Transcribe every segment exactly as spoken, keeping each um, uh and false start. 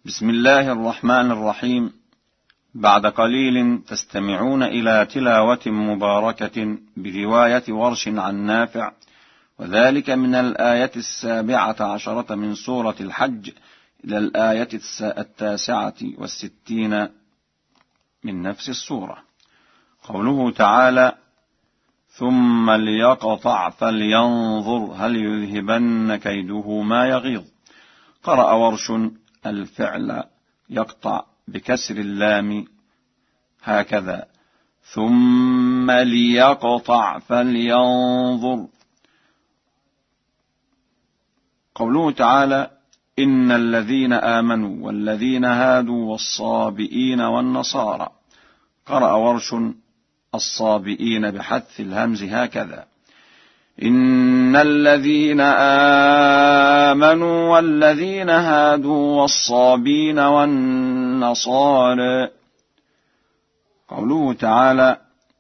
بسم الله الرحمن الرحيم. بعد قليل تستمعون إلى تلاوة مباركة برواية ورش عن نافع، وذلك من الآية السابعة عشرة من سورة الحج إلى الآية التاسعة والستين من نفس السورة. قوله تعالى: ثم ليقطع فلينظر هل يذهبن كيده ما يغيظ. قرأ ورش الفعل يقطع بكسر اللام هكذا: ثم ليقطع فلينظر. قوله تعالى: إن الذين آمنوا والذين هادوا والصابئين والنصارى. قرأ ورش الصابئين بحذف الهمز هكذا: إن الذين آمنوا والذين هادوا والصابين والنصارى. قوله تعالى: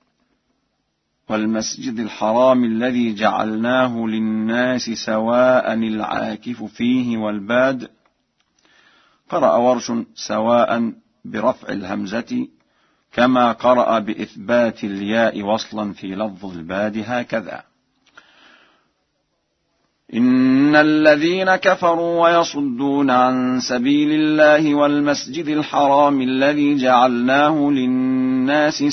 والمسجد الحرام الذي جعلناه للناس سواء العاكف فيه والباد. قرأ ورش سواء برفع الهمزة، كما قرأ بإثبات الياء وصلا في لفظ الباد هكذا: إن الذين كفروا ويصدون عن سبيل الله والمسجد الحرام الذي جعلناه للناس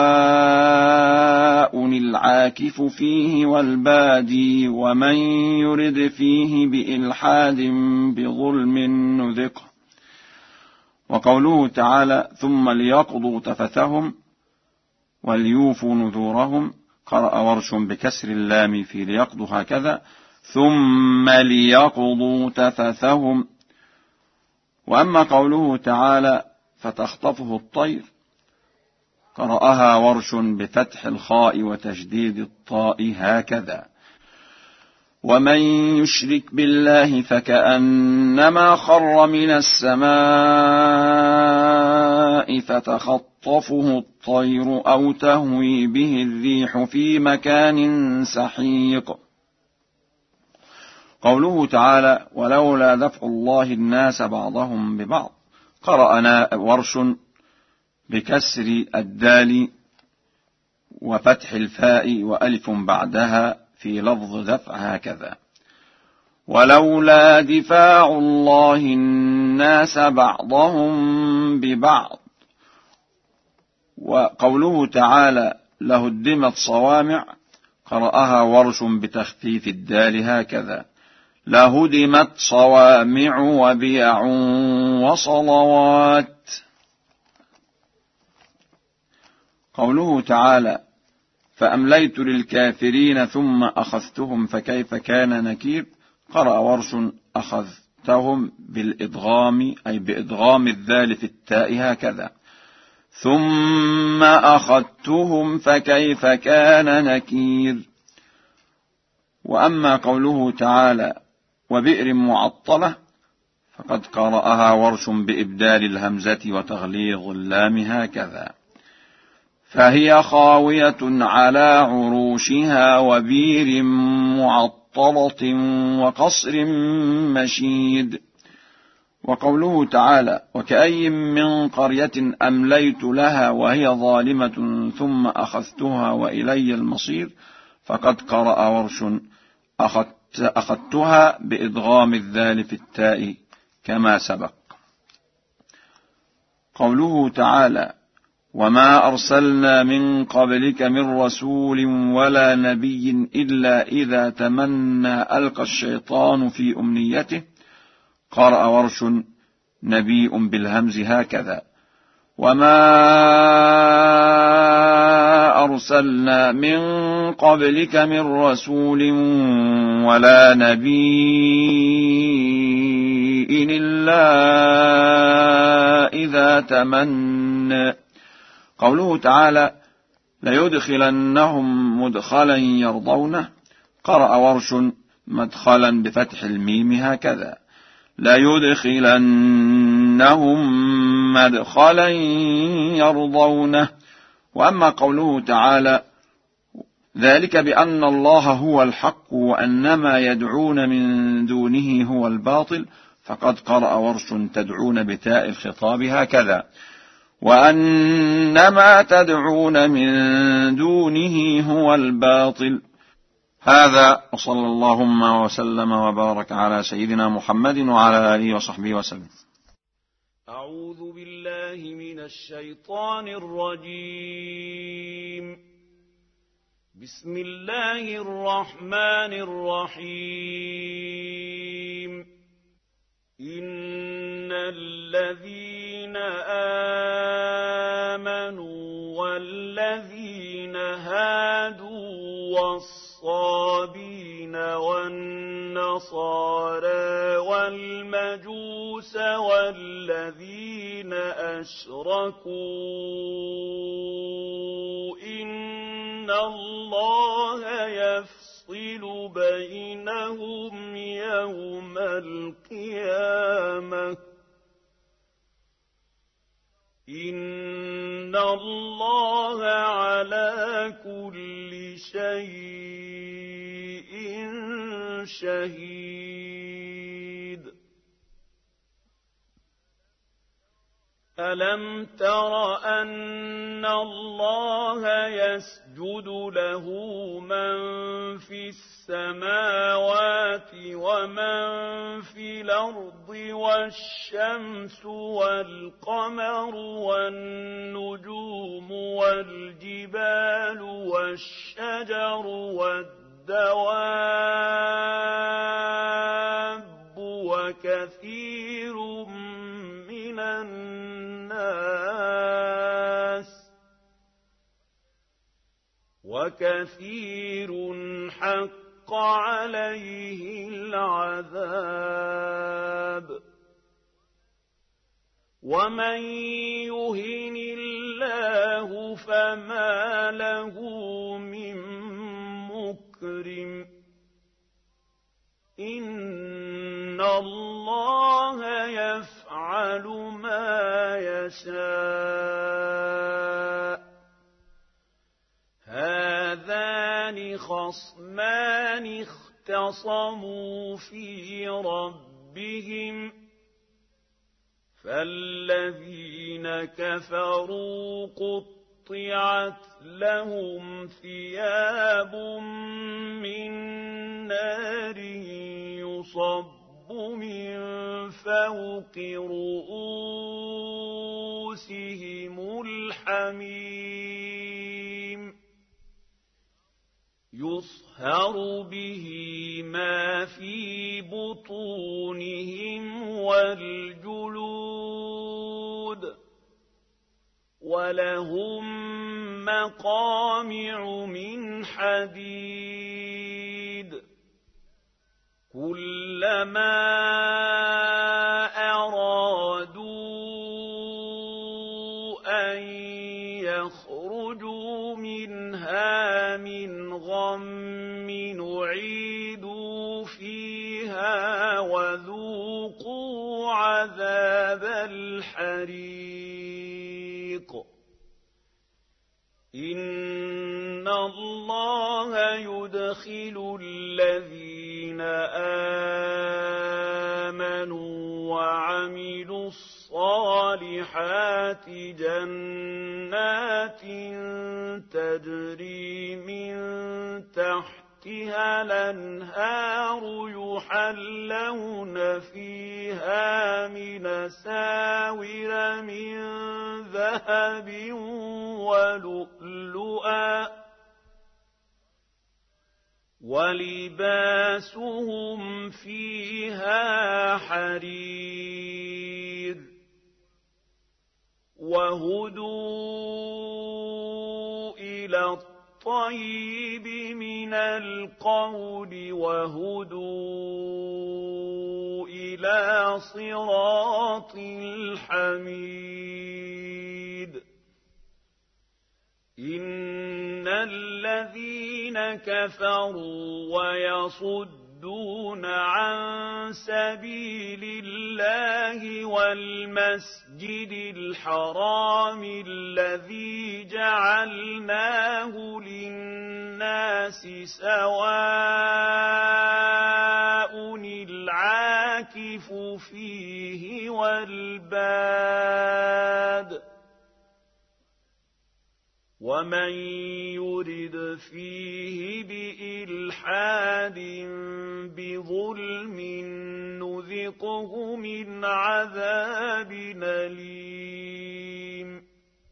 سواء العاكف فيه والبادي ومن يرد فيه بإلحاد بظلم نذقه. وقوله تعالى: ثم ليقضوا تفثهم وليوفوا نذورهم. قرأ ورش بكسر اللام في ليقضوا هكذا: ثم ليقضوا تفثهم. وأما قوله تعالى: فتخطفه الطير. قرأها ورش بفتح الخاء وتشديد الطاء هكذا: ومن يشرك بالله فكأنما خر من السماء فتخطفه الطير أو تهوي به الريح في مكان سحيق. قوله تعالى: ولولا دفع الله الناس بعضهم ببعض. قرأنا ورش بكسر الدال وفتح الفاء وألف بعدها في لفظ دفع هكذا: ولولا دفاع الله الناس بعضهم ببعض. وقوله تعالى: لهدمت صوامع. قرأها ورش بتخفيف الدال هكذا: لهدمت صوامع وبيع وصلوات. قوله تعالى: فأمليت للكافرين ثم أخذتهم فكيف كان نكير. قرأ ورش أخذتهم بالإدغام، أي بإدغام الذال في التاء هكذا: ثم أخذتهم فكيف كان نكير. وأما قوله تعالى: وبئر معطلة، فقد قرأها ورش بإبدال الهمزة وتغليظ اللام هكذا: فهي خاوية على عروشها وبير معطلة وقصر مشيد. وقوله تعالى: وكأي من قرية أمليت لها وهي ظالمة ثم أخذتها وإلي المصير. فقد قرأ ورش أخذت أخذتها بإدغام الذال في التاء كما سبق. قوله تعالى: وما أرسلنا من قبلك من رسول ولا نبي إلا إذا تمنى ألقى الشيطان في أمنيته. قرأ ورش نبي بالهمز هكذا: وما أرسلنا من قبلك من رسول ولا نبي إلا إذا تمنى. قوله تعالى: ليدخلنهم مدخلا يرضونه. قرأ ورش مدخلا بفتح الميم هكذا: ليدخلنهم مدخلا يرضونه. وأما قوله تعالى: ذلك بأن الله هو الحق وأن ما يدعون من دونه هو الباطل. فقد قرأ ورش تدعون بتاء الخطاب هكذا: وأن ما تدعون من دونه هو الباطل. هذا، وصلى اللهم وسلم وبارك على سيدنا محمد وعلى آله وصحبه وسلم. أعوذ بالله من الشيطان الرجيم. بسم الله الرحمن الرحيم. إن الذين آمنوا والذين هادوا والصابين والنصارى والمجوس والذين أشركوا إن الله يفصل بينهم يوم القيامة إن الله على كل شيء شهيد. ألم تر أن الله يسجد له من في السماوات ومن في الأرض والشمس والقمر والنجوم والجبال والشجر والدواب وكثير من الناس وكثير حق عليه العذاب. ومن يهن الله فما له من مكرم إن الله يفعل ما يشاء. هذان خصمان اختصموا في ربهم فالذين كفروا قطعت لهم ثياب من نار يصب من فوق رؤوسهم الحميم يصهر به ما في بطونهم والجلود ولهم مقامع من حديد كلما أرادوا أن يخرجوا منها من غم نعيدوا فيها وذوقوا عذاب الحريق إن الله يدخل الذين آمنوا وعملوا الصالحات جنات تجري من تحتها الأنهار يحلون فيها من ساور من ذهب ولؤلؤا ولباسهم فيها حرير وهدوا إلى الطيب من القول وهدوا إلى صراط الحميد إن الذين كفروا ويصدون عن سبيل الله والمسجد الحرام الذي جعلناه للناس سواء العاكف العاكف فيه والباد ومن يرد فيه بإلحاد بظلم نذقه من عذاب أليم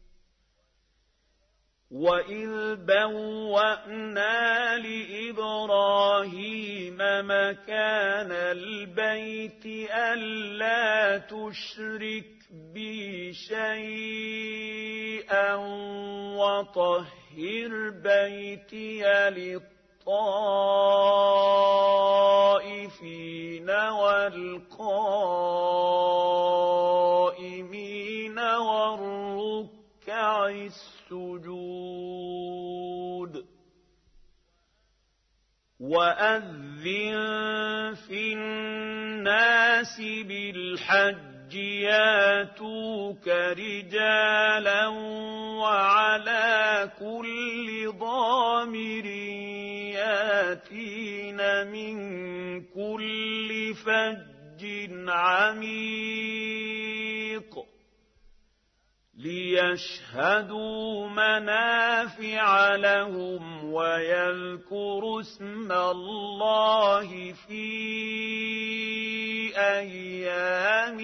وإذ بوأنا لإبراهيم مكان البيت ألا تشرك بي شيئا وطهر بيتي للطائفين والقائمين والركع السجود وأذن في الناس بالحج ياتوك رجالا وعلى كل ضامر ياتين من كل فج عميق ليشهدوا منافع لهم ويذكروا اسم الله في أيام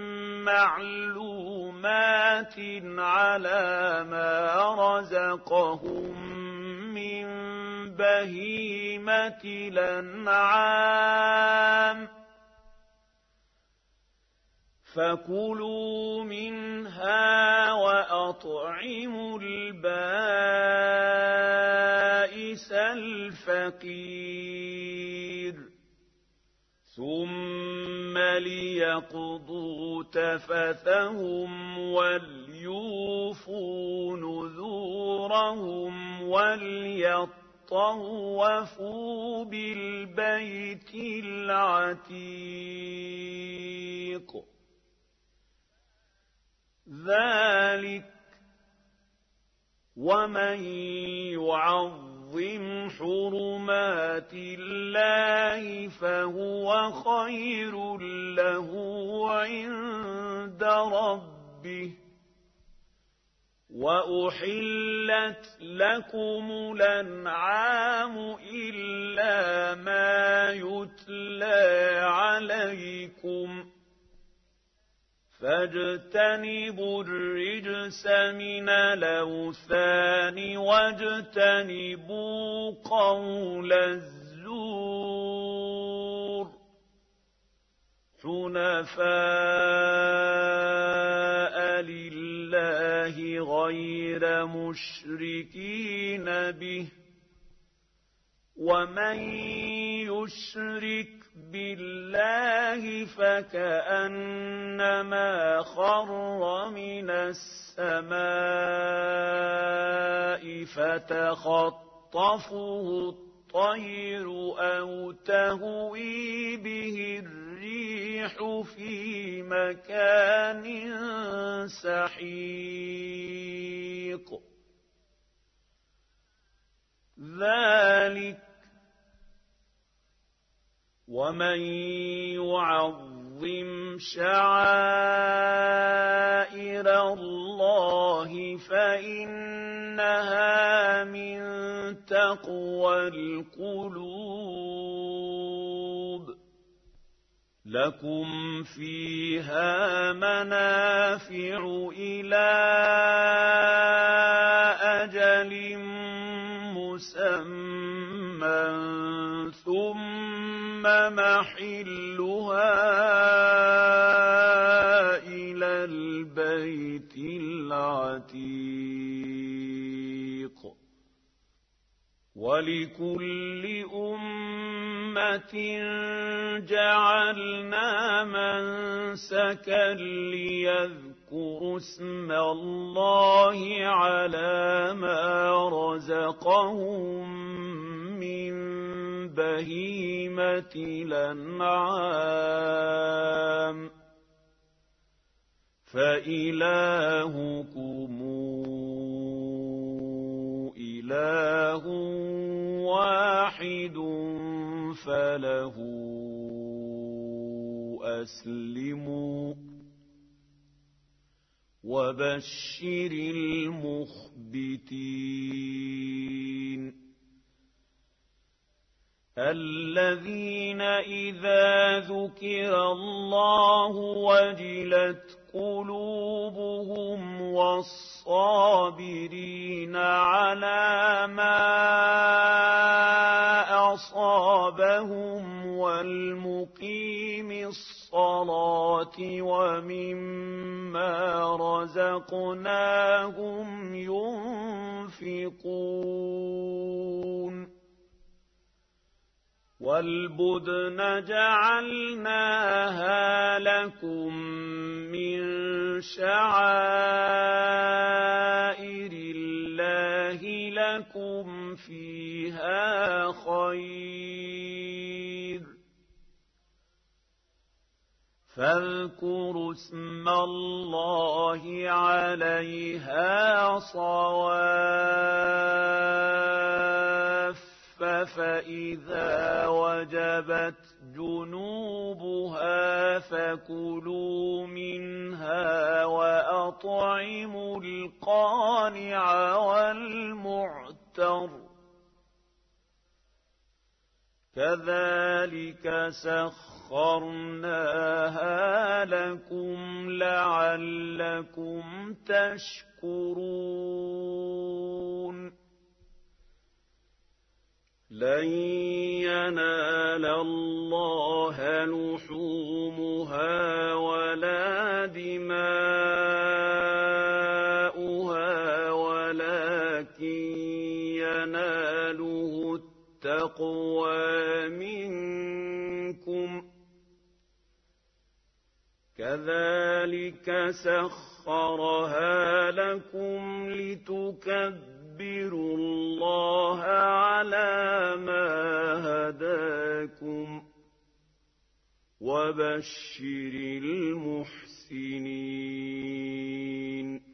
معلومات على ما رزقهم من بهيمة الأنعام فكلوا منها وأطعموا البائس الفقير ثم ليقضوا تفثهم وليوفوا نذورهم وليطوفوا بالبيت العتيق ذلك ومن يعظم حرمات الله فهو خير له عند ربه وأحلت لكم الأنعام إلا ما يتلى عليكم فاجتنبوا الرجس من الأوثان واجتنبوا قول الزور حنفاء لله غير مشركين به ومن يشرك بالله فكأنما خر من السماء فتخطفه الطير أو تهوي به الريح في مكان سحيق ذلك ومن يعظم شعائر الله فإنها من تقوى القلوب لكم فيها منافع إلى أجل مسمى ثم محلها إلى البيت العتيق ولكل أمة جعلنا منسكا ليذكروا اسم الله على ما رزقهم من بهيمة الأنعام فإلهكم إله واحد فله وأسلموا وبشر المخبتين الذين إذا ذكر الله وجلت قلوبهم والصابرين على ما أصابهم والمقيم الصلاة ومما رزقناهم ينفقون والبدن جعلناها لكم من شعائر الله لكم فيها خير فاذكروا اسم الله عليها صواف فإذا وجبت جنوبها فكلوا منها وأطعموا القانع والمعتر كذلك سخرناها لكم لعلكم تشكرون لن ينال الله لحومها ولا دماؤها ولكن يناله التقوى منكم كذلك سخرها لكم لتكبروا لتكبروا الله على ما هداكم وبشر المحسنين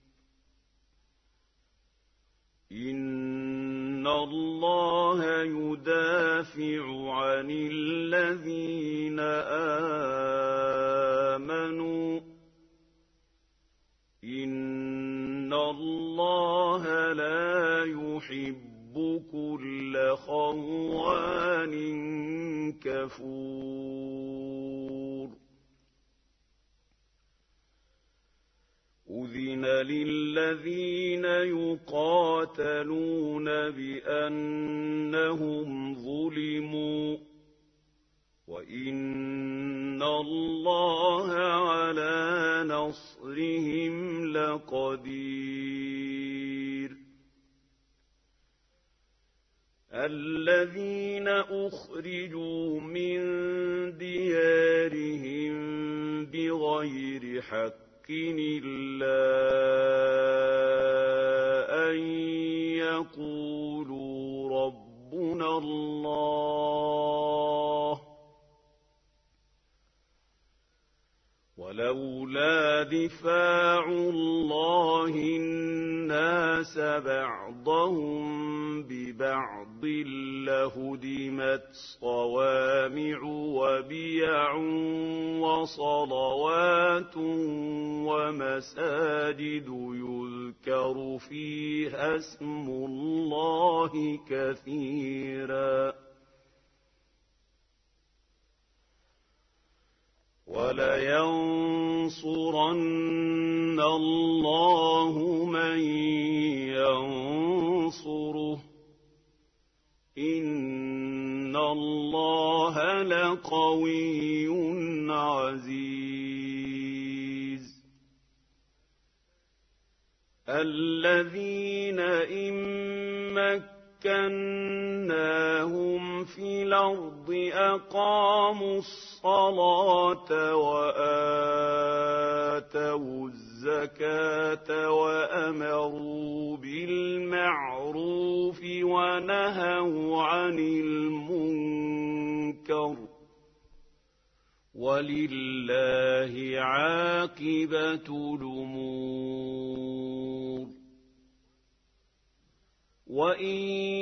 إن الله يدافع عن الذين آمنوا إن الله لا يحب كل خوان كفور أذن للذين يقاتلون بأنهم ظلموا وإن الله على نصرهم لقدير الذين أخرجوا من ديارهم بغير حق إلا أن يقولوا ربنا الله ولولا دفاع الله الناس بعضهم ببعض لهدمت صوامع وبيع وصلوات ومساجد يذكر فيها اسم الله كثيرا ولينصرن الله من ينصره إن الله لقوي عزيز الذين إن مكناهم في الأرض أقاموا الصلاة وآتوا الزكاة وأمروا بالمعروف ونهوا عن المنكر ولله عاقبة الأمور وإن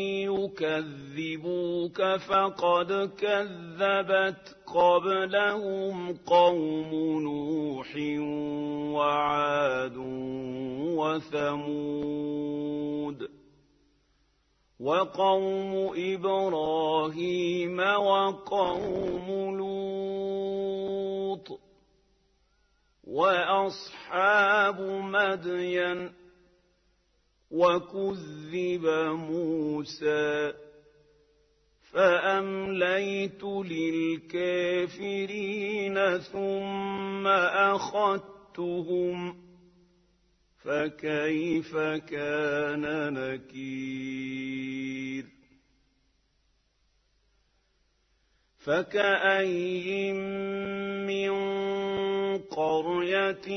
يكذبوك فقد كذبت قبلهم قوم نوح وعاد وثمود وقوم إبراهيم وقوم لوط وأصحاب مدين وكذب موسى فأمليت للكافرين ثم أخذتهم فكيف كان نكير فكأين من قرية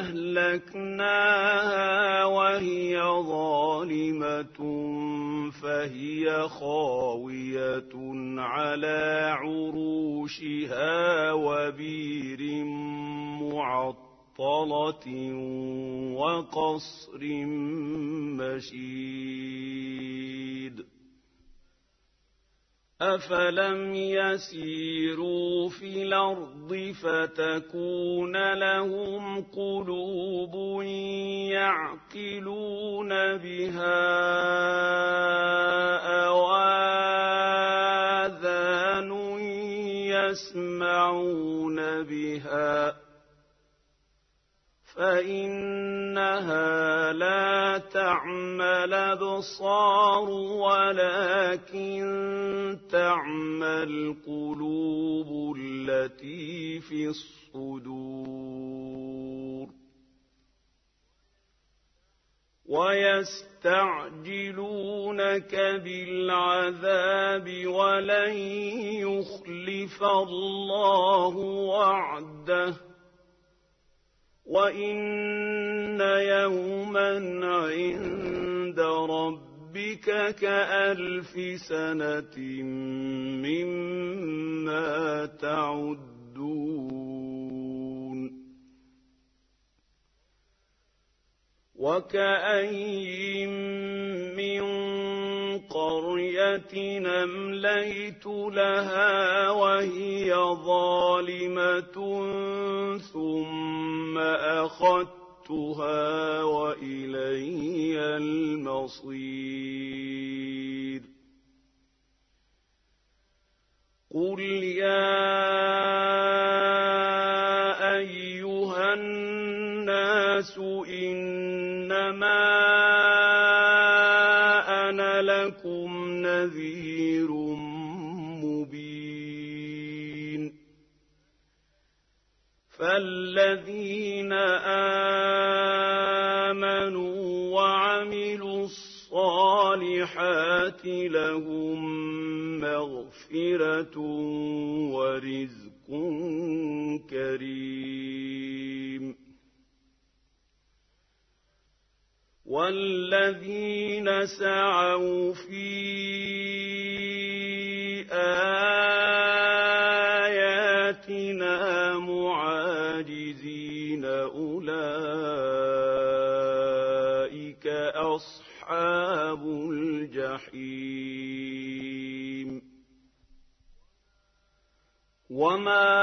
أهلكناها وهي ظالمة فهي خاوية على عروشها وبير معطلة وقصر مشيد أفلم يسيروا في الأرض فتكون لهم قلوب يعقلون بها أو آذان يسمعون بها فإنها لا تعمى الأبصار ولكن تعمى القلوب التي في الصدور ويستعجلونك بالعذاب ولن يخلف الله وعده وإن يوما عند ربك كألف سنة مما تعدون وكأين من قرية أمليت لها وهي ظالمة ثم أخذتها وإلي المصير قل يا أيها الناس إنما أنا لكم نذير مبين فالذين آمنوا وعملوا الصالحات لهم مغفرة ورزق كريم والذين سعوا في آياتنا معاجزين أولئك أصحاب الجحيم وما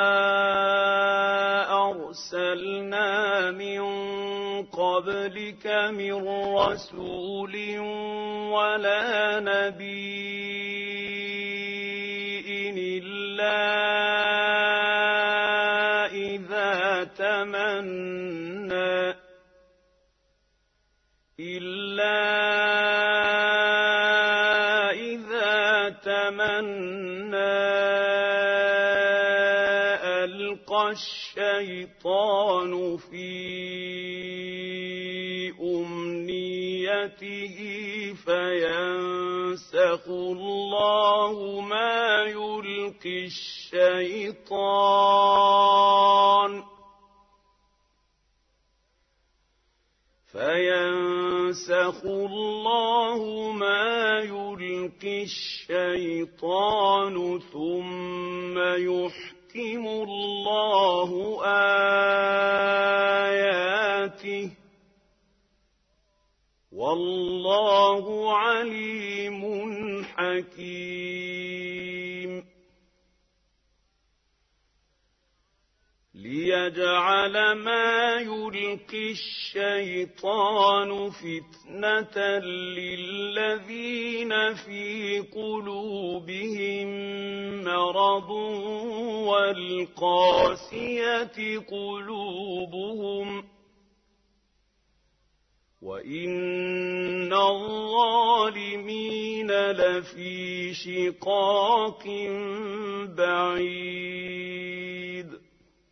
أرسلنا من قبلك من رسول ولا نبي إلا إذا تمنى إلا إذا تمنى ألقى الشيطان في أمنيته فينسخ الله ما يلقي الشيطان فينسخ الله ما يلقي الشيطان ثم يحكم الله آياته والله عليم حكيم ليجعل ما يلقي الشيطان فتنة للذين في قلوبهم مرض والقاسية قلوبهم وإن الظالمين لفي شقاق بعيد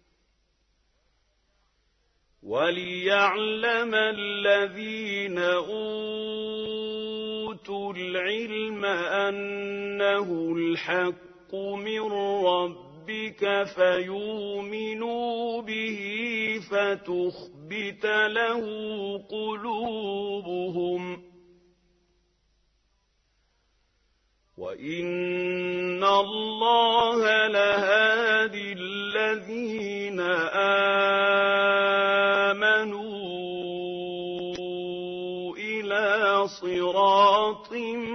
وليعلم الذين أوتوا العلم أنه الحق من ربك فيؤمنوا به فتخبت له قلوبهم وإن الله لهادي الذين آمنوا إلى صراط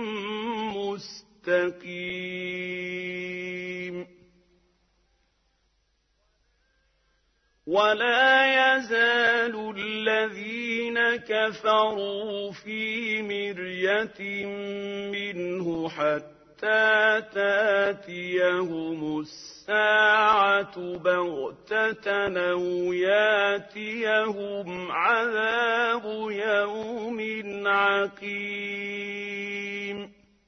مستقيم ولا يزال الذين كفروا في مرية منه حتى تاتيهم الساعة بغتة أو ياتيهم عذاب يوم عقيم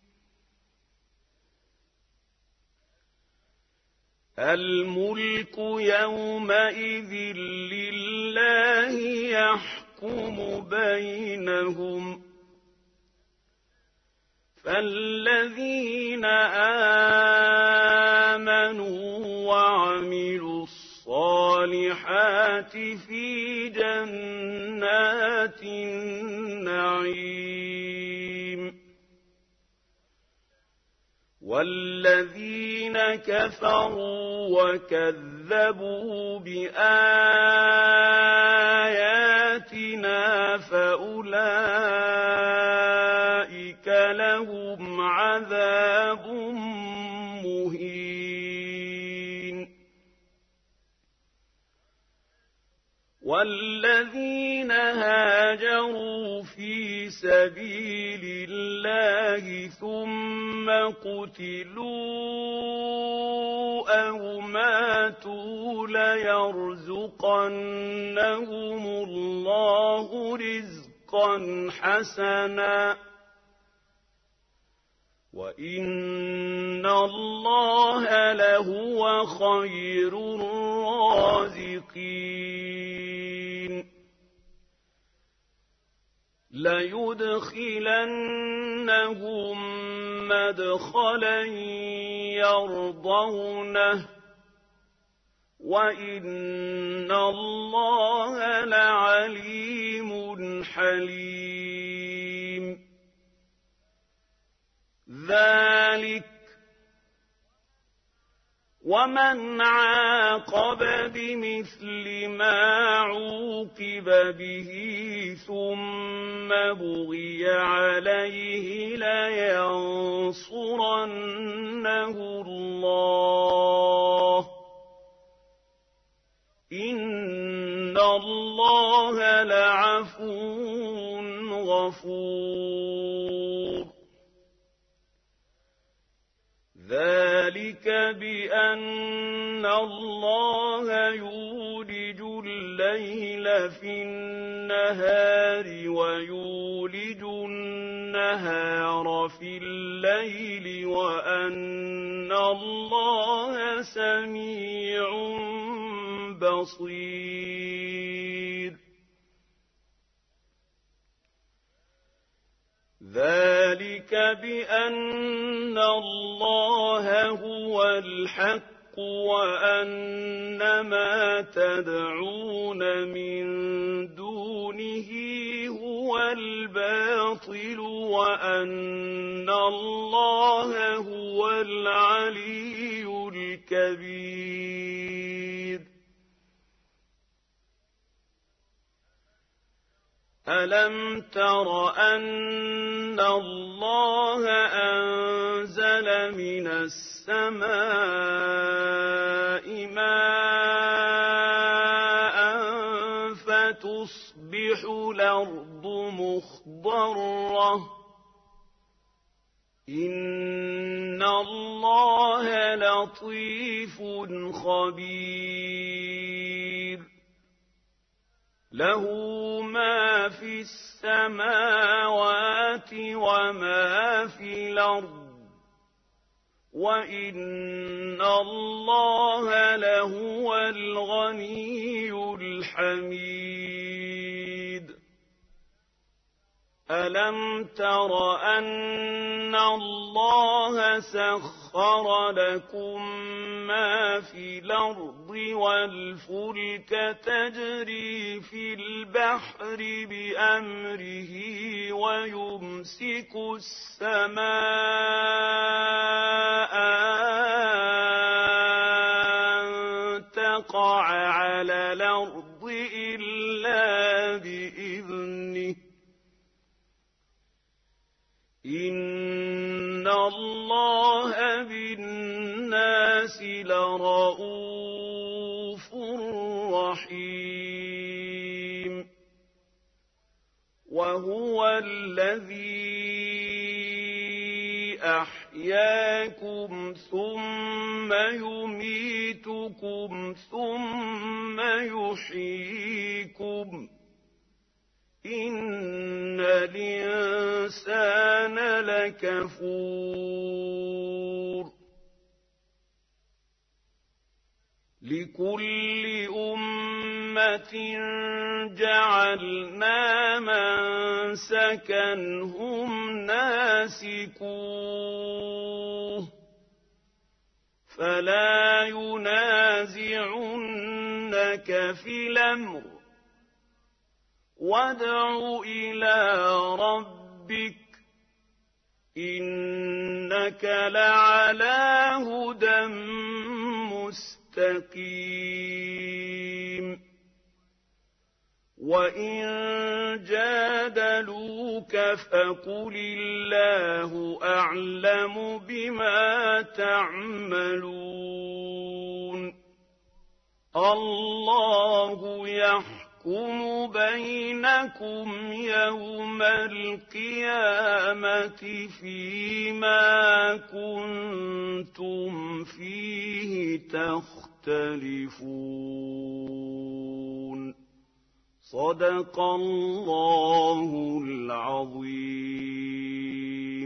الملك يومئذ لله يحكم بينهم فالذين آمنوا وعملوا الصالحات في جنات النعيم والذين كفروا وكذبوا بآياتنا فأولئك لهم عذاب مهين والذين هاجروا في سبيل الله ثم قتلوا أو ماتوا ليرزقنهم الله رزقا حسنا وإن الله لهو خير الرازقين ليدخلنهم مدخلا يرضونه وإن الله لعليم حليم ذلك ومن عاقب بمثل ما عوقب به ثم بغي عليه لينصرنه الله إن الله لعفو غفور ذلك بأن الله يولج الليل في النهار ويولج النهار في الليل وأن الله سميع بصير ذلك بأن الله هو الحق وأن ما تدعون من دونه هو الباطل وأن الله هو العلي الكبير. أَلَمْ تَرَ أَنَّ اللَّهَ أَنزَلَ مِنَ السَّمَاءِ مَاءً فَتُصْبِحُ الْأَرْضُ مُخْضَرَّةً ۗ إِنَّ اللَّهَ لَطِيفٌ خَبِيرٌ لَهُ مَا فِي السَّمَاوَاتِ وَمَا فِي الْأَرْضِ ۗ وَإِنَّ اللَّهَ لَهُوَ الْغَنِيُّ الْحَمِيدُ أَلَمْ تَرَ أَنَّ اللَّهَ سَخَّرَ لَكُم مَّا فِي الْأَرْضِ وَالْفُلْكَ تَجْرِي فِي الْبَحْرِ بِأَمْرِهِ وَيُمْسِكُ السَّمَاءَ أَن تَقَعَ عَلَى الْأَرْضِ إِلَّا بِإِذْنِهِ ۗ إِنَّ اللَّهَ بِالنَّاسِ لَرَءُوفٌ رَّحِيمٌ وَهُوَ الَّذِي أَحْيَاكُمْ ثُمَّ يُمِيتُكُمْ ثُمَّ يُحْيِيكُمْ ۗ إِنَّ الْإِنسَانَ لَكَفُورٌ لِكُلِّ أُمَّةٍ جَعَلْنَا مَنسَكًا هُمْ نَاسِكُوهُ فَلَا يُنَازِعُنَّكَ فِي الْأَمْرِ ۚ وَادْعُ إِلَىٰ رَبِّكَ إِنَّكَ لَعَلَىٰ هُدًى مُّسْتَقِيمٍ وَإِن جَادَلُوكَ فَقُلِ اللَّهُ أَعْلَمُ بِمَا تَعْمَلُونَ اللَّهُ يَحْكُمُ يَحْكُمُ بَيْنَكُمْ يَوْمَ الْقِيَامَةِ فِيمَا كُنتُمْ فِيهِ تَخْتَلِفُونَ صَدَقَ اللَّهُ الْعَظِيمُ.